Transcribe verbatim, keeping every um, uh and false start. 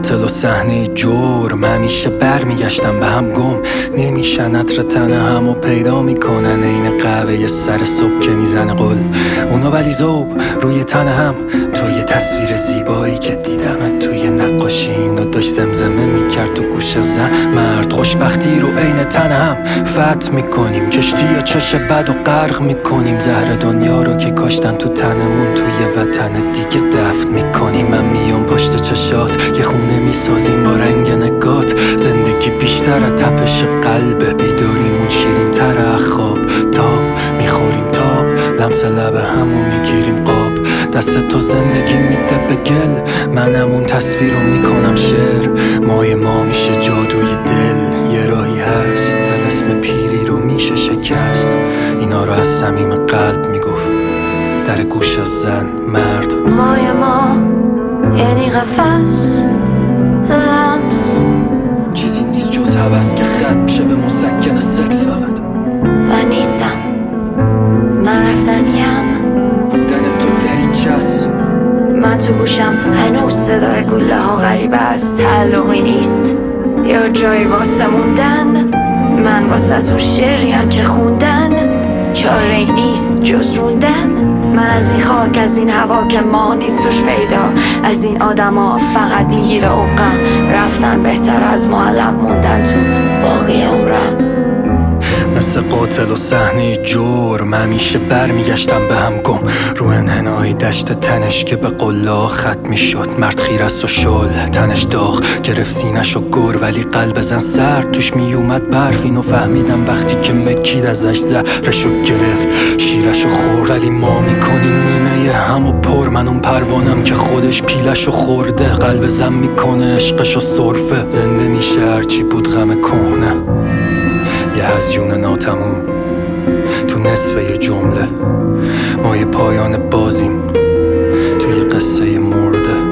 قاتل و صحنه جرم، همیشه برمیگشتم به هم گم نمیشن، عطر تن همو پیدا میکنن عین قهوه سر صبح که میزنه قل اونا، ولی ذوب روی تن هم. توی تصویر زیبایی که دیدم توی نقاشی اینو داشت زمزمه میکرد تو گوش زن مرد، خوشبختی رو عین تن هم فتح میکنیم، کشتی یا چش بد و غرق میکنیم، زهر دنیا رو که کاشتن تو تنمون توی وطن دیگه دفن میکنیم. من میام پشت چشات یه خونه میسازیم با رنگ نگات، زندگی بیشتر از تپش قلبه، بیداریمون شیرین تر از خواب، تاب میخوریم تاب، لمس لب همو میگیریم قاب، دست تو زندگی میده به گل، منم اون تصویر رو میکنم شعر، مای ما میشه جادوی دل، یه راهی هست طلسم پیری رو میشه شکست، اینا رو از صمیم قلب میگفت در گوش از زن مرد. مای ما یعنی قفس لمس، چیزی نیست جز هوس که خط بشه به مسکن سکس فقط. من نیستم، من رفتنیم، بودن تو دریچه است، من تو گوشم هنوز صدای گله ها غریبه است، تعلقی نیست یا جایی واسه موندن، من واسه تو شعریم که خوندن، چاره ای نیست جز روندن، من از این خاک از این هوا که ما نیست توش پیدا، از این آدم ها فقط میگیره عقم، رفتن بهتر از معلق موندن تو باقی عمرم. مثل قاتل و صحنه جرم، همیشه برمیگشتم به هم گم رو انحنای دشت تنش که به قلا ختم میشد، مرد خیر است و شل تنش داغ گرفت سینش و گر، ولی قلب زن سرد توش میومد برف، اینو فهمیدم وقتی که مکید ازش زهرشو گرفت شیرشو خورد، ولی ما میکنیم نیمه همو پر، من اون پروانم که خودش پیلشو خورده، قلب زن میکنه عشقشو سرفه، زنده میشه هرچی بود غم کهنه، یه هزیون ناتموم تو نصف یه جمله، ما یه پایان بازیم توی قصه مرده.